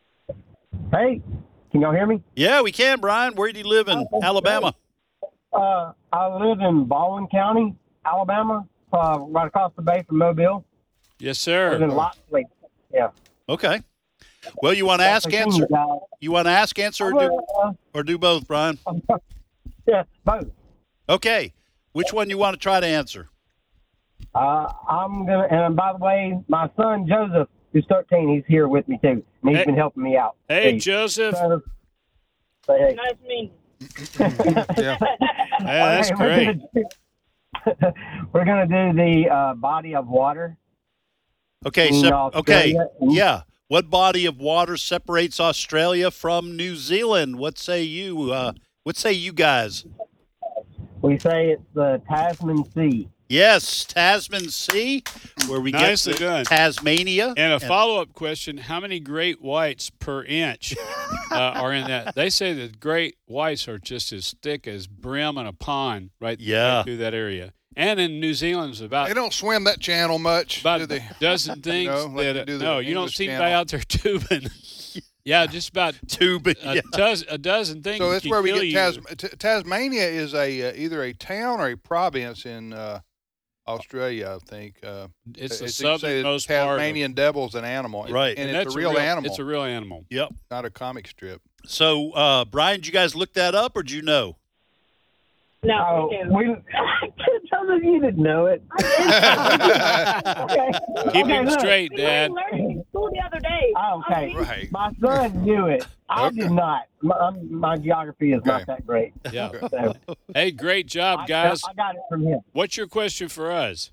Hey, can y'all hear me? Yeah, we can, Brian. Where do you live in Alabama? Uh, I live in Baldwin County, Alabama, uh, right across the bay from Mobile. Yes, I live in sir. Loxley. Yeah. Okay. Well, you want to ask, answer? You want to ask, answer, or do, Uh, or do both, Brian? yeah, both. Okay. Which one you want to try to answer? Uh, I'm gonna, and by the way, my son Joseph, who's thirteen, he's here with me too, and he's Hey. been helping me out. Hey, Please. Joseph. So, say hey. Nice meeting. Yeah. Hey, that's All right, great. We're gonna do, we're gonna do the uh, body of water. Okay. In So, okay. Australia. Yeah. What body of water separates Australia from New Zealand? What say you? Uh, what say you guys? We say it's the Tasman Sea. Yes, Tasman Sea, where we Nicely get to done. Tasmania. And a follow-up question, how many great whites per inch uh, are in that? They say that great whites are just as thick as brim in a pond right, Yeah. right through that area. And in New Zealand, it's about They don't swim that channel much, about do they? a dozen things. know, like that, they do the no, you don't English see Channel. anybody out there tubing. Yeah, just about Tubing, a, yeah. dozen, a dozen things. So that's can where we kill get you. Tas- T- Tasmania is a uh, either a town or a province in uh, Australia, I think. Uh, It's the as you say, southernmost part of- Tasmanian devil's an animal, Right. And, And it's that's a real, animal. It's a real animal. Yep. not a comic strip. So, uh, Brian, did you guys look that up, or did you know? No, we. Some of you didn't know it. okay. Keep okay, him look. straight, Dad. learning school the other day. Oh, okay. Right. My son knew it. I Okay. did not. My, I'm- my geography is Okay. not that great. Yeah. So, Hey, great job, I, guys. I got it from him. What's your question for us?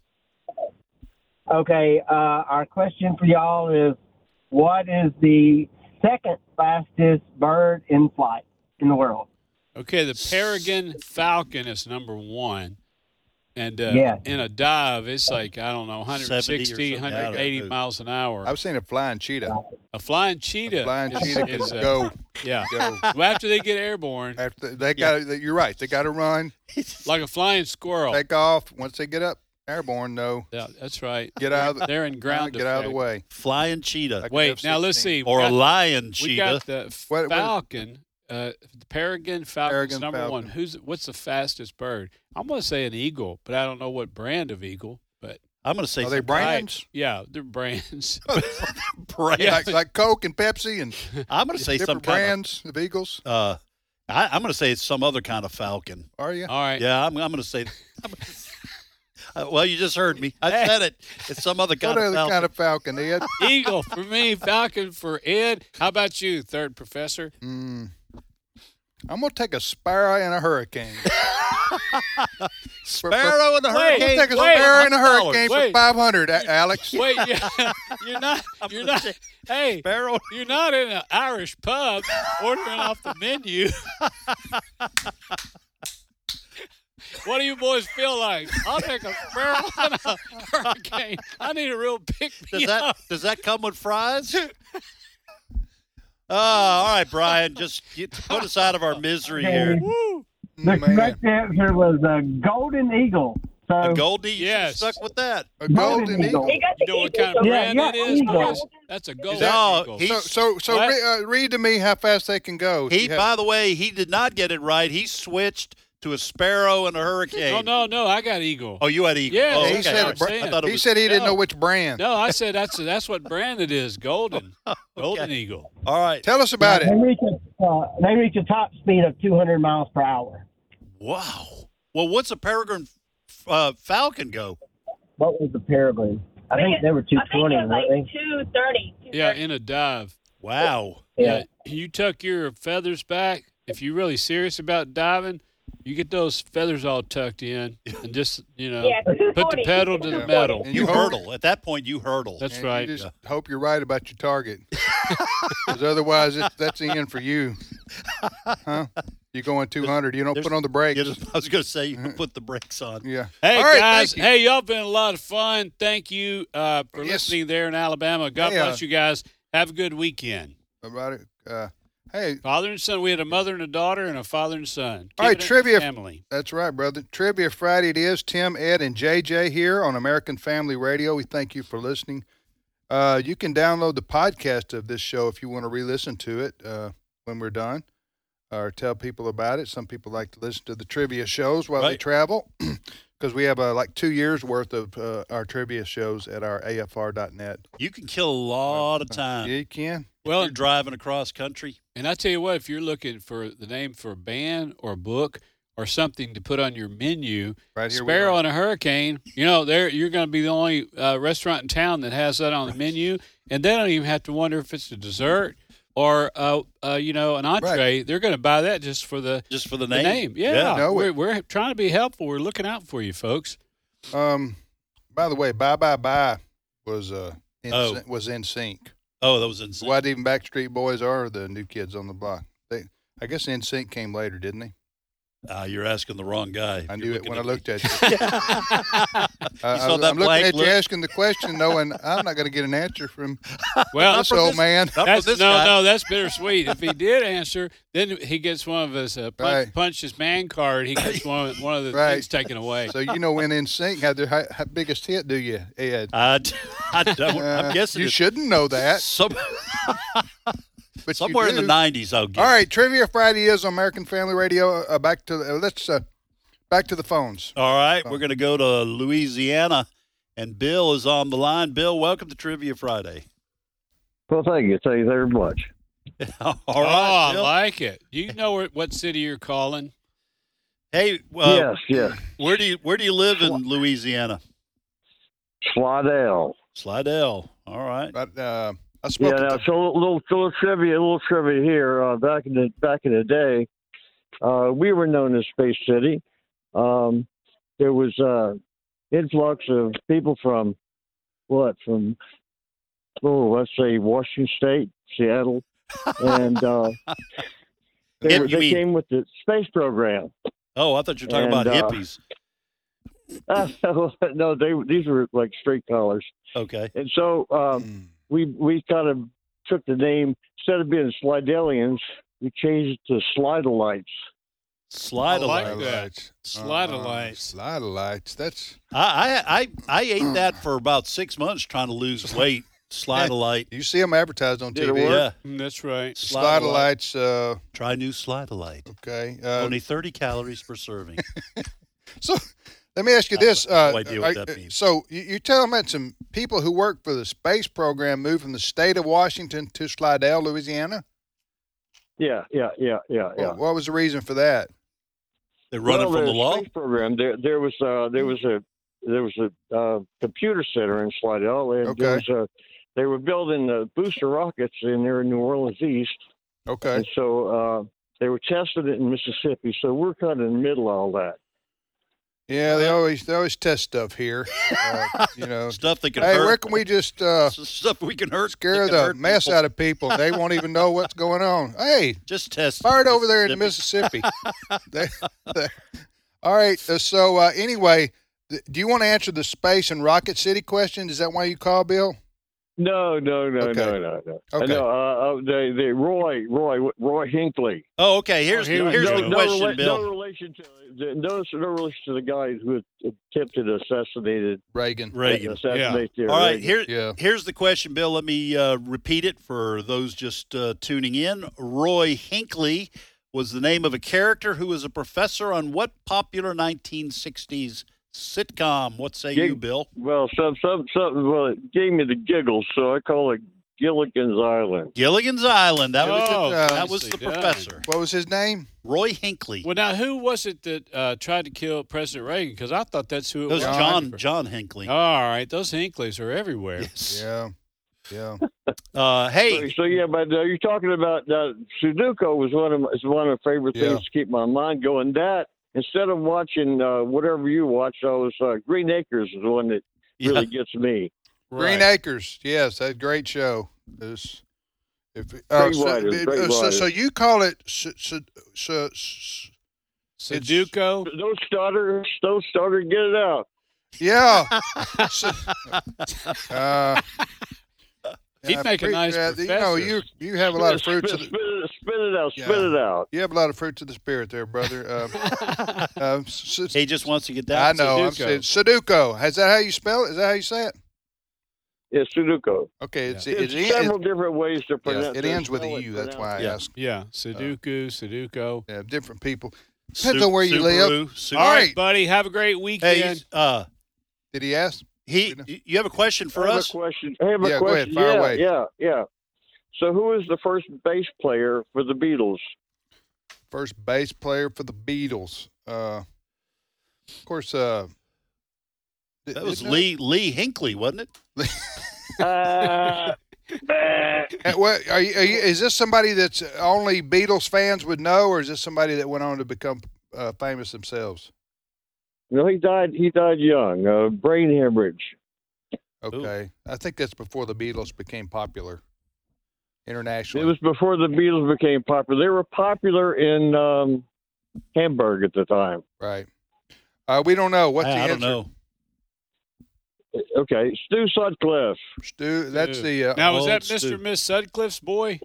Okay, uh, our question for y'all is, what is the second fastest bird in flight in the world? Okay, the peregrine falcon is number one. And uh, Yeah. in a dive, it's like, I don't know, one seventy or sixty, something. one eighty I don't know. miles an hour. I've seen a flying cheetah. A flying cheetah. Flying is, cheetah is, can uh, go. Yeah. Go. Well, after they get airborne, After they got, to you're right. They got to run, like a flying squirrel. take off. Once they get up airborne, no, Yeah, that's right. get out of the, They're in ground get out of the effect. way. Flying cheetah. Like Wait, now let's F sixteen. see. Or We a got- lion We cheetah. got the What- what- falcon. Uh, the peregrine falcon is Peregrine number falcon. one. Who's what's the fastest bird? I'm going to say an eagle, but I don't know what brand of eagle. But I'm going to say Are they some- brands? yeah, they're brands. brand. Yeah. Like, like Coke and Pepsi and I'm going to say some different kind brands of Eagles. of. Uh, I, I'm going to say it's some other kind of falcon. Are you? All right. Yeah, I'm, I'm going to say. I'm gonna, uh, well, you just heard me. I Hey. said it. It's some other kind What of other falcon. kind of falcon, Ed? Eagle for me, falcon for Ed. How about you, third professor? Mm. I'm gonna take a sparrow and a hurricane. Sparrow and the Wait, I'm hurricane. gonna take a wait, sparrow and a hurricane for wait. five hundred, Alex. Wait, yeah, you're not. You're not. Hey, Sparrow. you're not in an Irish pub ordering off the menu. What do you boys feel like? I'll take a sparrow and a hurricane. I need a real pick me Does that up. does that come with fries? Oh, all right, Brian. Just get, put us out of our misery here. Woo. The Man, correct answer was a golden eagle. So, A Goldie, you Yes. stuck with that. a golden Golden eagle. eagle. got You know what kind of Yeah, brand yeah, it is, eagle. boys? That's a golden No, eagle. he- So, so, so What? re, uh, read to me how fast they can go. He, You have- by the way, he did not get it right. He switched to a sparrow and a hurricane. Oh no, no, I got eagle. Oh, you had eagle. Yeah, oh, he okay. said All right. br- I thought it he was, said he didn't no. know which brand. No, I said that's that's what brand it is. Golden, golden eagle. all right. Tell us about They it. reach a, uh, they reach a top speed of two hundred miles per hour. Wow. Well, what's a peregrine uh, falcon go? What was the peregrine? I think they were two twenty, weren't they? two thirty. Yeah, in a dive. Wow. Yeah, you tuck your feathers back. If you're really serious about diving, you get those feathers all tucked in and just, you know, Yeah, put the pedal to the Yeah. metal. And You you hope- hurdle. At that point, you hurdle. That's And right. You just hope you're right about your target, because otherwise it, that's the end for you. Huh? You're going two hundred. You don't There's- put on the brakes. You just- I was going to say you can put the brakes on. Yeah. Hey, All right, guys. thank you. Hey, y'all been a lot of fun. Thank you uh, for Yes. listening there in Alabama. God Hey, uh, bless you guys. Have a good weekend. About it. Uh, hey, Father and son. We had a mother and a daughter and a father and son. All right, Keep it in trivia. Family. that's right, brother. Trivia Friday it is. Tim, Ed, and J J here on American Family Radio. We thank you for listening. Uh, you can download the podcast of this show if you want to re-listen to it uh, when we're done, or tell people about it. Some people like to listen to the trivia shows while they Right. travel, because we have uh, like two years worth of uh, our trivia shows at our A F R dot net. You can kill a lot of time. Yeah, you can. Well, You're driving across country. And I tell you what, if you're looking for the name for a band or a book or something to put on your menu, Right here we Sparrow are. and a Hurricane, you know, there you're going to be the only uh, restaurant in town that has that on the menu, and they don't even have to wonder if it's a dessert or uh, uh, you know, an entree. They're going to buy that just for the, Just for the the name. name. Yeah, Know we're, it. we're trying to be helpful. We're looking out for you, folks. Um, by the way, Bye Bye Bye was uh in, Oh. was in sync. Oh, that was insane. Wasn't even Backstreet Boys or the New Kids on the Block. They, I guess N Sync came later, didn't they? Uh, you're asking the wrong guy. I You're knew it looking when I at looked me. at you. uh, saw I, that I'm looking blank at you look? asking the question, knowing I'm not going to get an answer from Well, this old this- man. Not That's, for this no, guy. no, that's bittersweet. If he did answer, then he gets one of his uh, punch, Right. punch his man card. He gets one, one of the Right. things taken away. So you know when N Sync had their hi- hi- biggest hit, do you, Ed? I, I don't. Uh, I'm guessing you it's shouldn't know that, some, but you somewhere in the do. nineties. I'll get. All right, Trivia Friday is on American Family Radio. Uh, back to the, uh, let's uh, back to the phones. All right, we're going to go to Louisiana, and Bill is on the line. Bill, welcome to Trivia Friday. Well, thank you. Thank you very much. All oh, right, I Bill. like it. Do you know where, what city you're calling? Hey, uh, yes, yes. where do you where do you live in Louisiana? Slidell. Slidell. All right. But uh, I spoke. Yeah, to now, the- so a little, little trivia, a little trivia here. Uh, back in the back in the day, uh, we were known as Space City. Um, there was uh, influx of people from what from oh, let's say Washington State, Seattle, and uh, they, Yeah, were, you they mean- came with the space program. Oh, I thought you were talking And, about uh, hippies. Uh, no, they these were like straight collars. Okay. And so um, Hmm. we we kind of took the name, instead of being Slidellians, we changed it to Slidolites. Slide I like alert. that. lights. Slide Uh, of lights. Slide of lights. That's I, I I I ate that for about six months trying to lose weight. Slide a light. you see them advertised on Did T it V. work? Yeah. Mm, That's right. Slide of lights. Uh, Try new slide a light. okay. Uh, Only thirty calories per serving. So let me ask you I have this. Uh, no idea what are- that means. So you, you're telling me that some people who work for the space program moved from the state of Washington to Slidell, Louisiana? Yeah, yeah, yeah, yeah, yeah. What, what was the reason for that? They're running well, from the law. space program. There, there was uh, there was a there was a uh, computer center in Slidell, and there Okay. was a, they were building the booster rockets in there in New Orleans East, Okay. and so uh, they were testing it in Mississippi. So we're kind of in the middle of all that. Yeah, they always they always test stuff here. Uh, you know. Stuff that can Hey, hurt. where can we just uh, Stuff we can hurt. scare that can the hurt mess people. out of people? They won't even know what's going on. Hey, Just test. fire it over there in Mississippi. They- they- all right. uh, So uh, anyway, th- do you want to answer the space and rocket city question? Is that why you call, Bill? No, no, no, Okay. no, no, no. Okay. No, uh, uh, the the Roy Roy Roy Hinckley. Oh, okay. Here's Oh, here the, we here's go. the no, question, rela- Bill. no relation to the, no, no relation to the guy who attempted to assassinate Reagan. Reagan. assassinate yeah. All right. Reagan. Here, Yeah. here's the question, Bill. Let me uh, repeat it for those just uh, tuning in. Roy Hinckley was the name of a character who was a professor on what popular nineteen sixties sitcom? What say you, Gig- Bill? Well, some some some well, it gave me the giggles, so I call it Gilligan's Island. Gilligan's Island. That was Oh, the, that was the nicely done. professor. What was his name? Roy Hinckley. Well, now who was it that uh, tried to kill President Reagan? Because I thought that's who it It was was. John John Hinckley. All right, those Hinkleys are everywhere. Yes. Yeah. Yeah. Uh, So, hey, so yeah, but uh, you're talking about uh, Sudoku was one of my, is one of my favorite things Yeah. to keep my mind going. That instead of watching uh, whatever you watch, I was uh, Green Acres is the one that really yeah. gets me. Green Right. Acres. Yes, that great show. It's- if, uh, Great so, writers, it- great uh, so, writers. so you call it su, su, su, su, Sudoku. Don't stutter, don't stutter, get it out. yeah. Su- uh, He'd I make a pre- nice uh, You know, professor. you you have a lot of fruits Spit, of spit, the, it, spit it out, spit Yeah. it out. you have a lot of fruits of the spirit there, brother. Uh, uh, su- He just wants to get down. I know. I'm Sudoku. saying Sudoku. Is that how you spell it? Is that how you say it? It's Sudoku. Okay, it's, There's it, it, several it, different ways to yeah, pronounce it ends with a spell U. it, That's why I Yeah. asked. Yeah, Sudoku, Sudoku. Yeah, different people. Su- Depends on where you live. Subaru, Subaru. All right. Buddy, have a great Hey, weekend. uh, Did he ask? he. You have a question for I have us? a question. I have a Yeah, go ahead, question. fire yeah, away. yeah, yeah. So, who is the first bass player for the Beatles? First bass player for the Beatles. Uh, of course, uh, That was isn't Lee Lee Hinckley, wasn't it? Uh, Uh, what, are you, are you, is this somebody that's only Beatles fans would know, or is this somebody that went on to become uh, famous themselves? no, he died. He died young. Uh, brain hemorrhage. Okay, I think that's before the Beatles became popular It internationally. was before the Beatles became popular. They were popular in um, Hamburg at the time. Right. Uh, we don't know. What's I, the I answer? don't know. Okay, Stu Sutcliffe. Stu, that's Dude. the. Uh, Now, was old that Stu. Mister and Miss Sutcliffe's boy?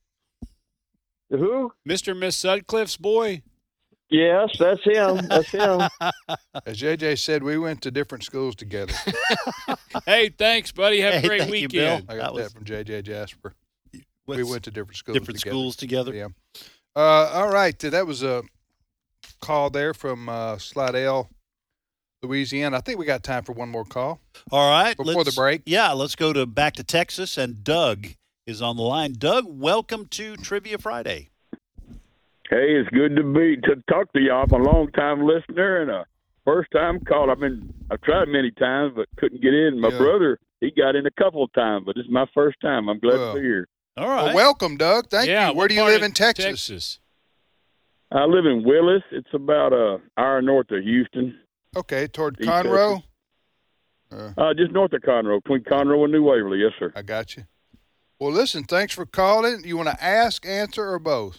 Who? Mister and Miss Sutcliffe's boy? Yes, that's him. That's him. as J J said, we went to different schools together. Hey, thanks, buddy. Have Hey, a great thank you, weekend. Bill. I got That that, was- from J J Jasper. What's We went to different schools different together. schools together. Yeah. Uh, all right. That was a call there from uh, Slidell, Louisiana. I think we got time for one more call. All right. Before let's- the break? Yeah, let's go to back to Texas, and Doug is on the line. Doug, welcome to Trivia Friday. Hey, it's good to be to talk to y'all. I'm a long time listener and a first time call. I've been I've tried many times but couldn't get in. My Yeah. brother, he got in a couple of times, but this is my first time. I'm glad Well, to be here. All right. Well, welcome, Doug. Thank yeah, you. Where what do you part live of in Texas? Texas. I live in Willis. It's about a hour north of Houston. Okay, toward East Conroe. Texas. Uh, just north of Conroe, between Conroe and New Waverly. Yes, sir. I got you. Well, listen, thanks for calling. You want to ask, answer, or both?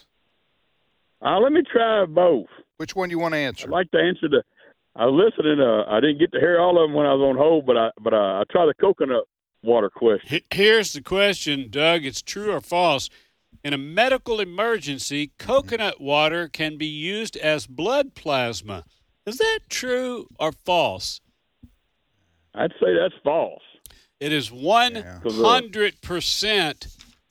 Uh, let me try both. Which one do you want to answer? I'd like to answer the. I was listening. Uh, I didn't get to hear all of them when I was on hold, but I but uh, I try the coconut water question. H- Here's the question, Doug. It's true or false. In a medical emergency, coconut water can be used as blood plasma. Is that true or false? I'd say that's false. It is one hundred percent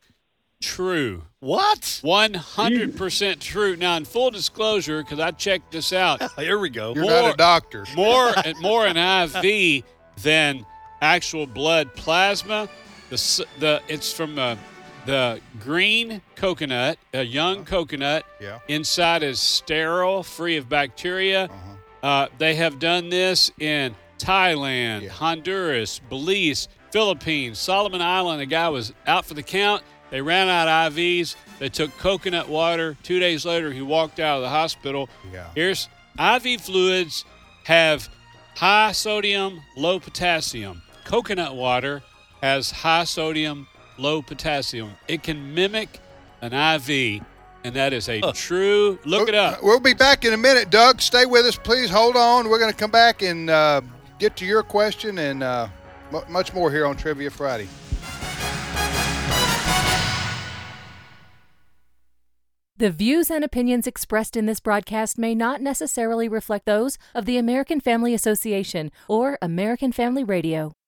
true. What? one hundred percent true. Now, in full disclosure, because I checked this out. Here we go. You're not a doctor. More, more an I V than actual blood plasma. The s- the it's from the the green coconut, a young coconut. Yeah. Inside is sterile, free of bacteria. Uh-huh. Uh, they have done this in Thailand, Yeah. Honduras, Belize, Philippines, Solomon Island. A guy was out for the count. They ran out of I Vs. They took coconut water. Two days later, he walked out of the hospital. Yeah. Here's I V fluids have high sodium, low potassium. Coconut water has high sodium, low potassium. It can mimic an I V, and that is a true. Look it up. We'll be back in a minute, Doug. Stay with us, please. Hold on. We're going to come back and uh, get to your question and uh, m- much more here on Trivia Friday. The views and opinions expressed in this broadcast may not necessarily reflect those of the American Family Association or American Family Radio.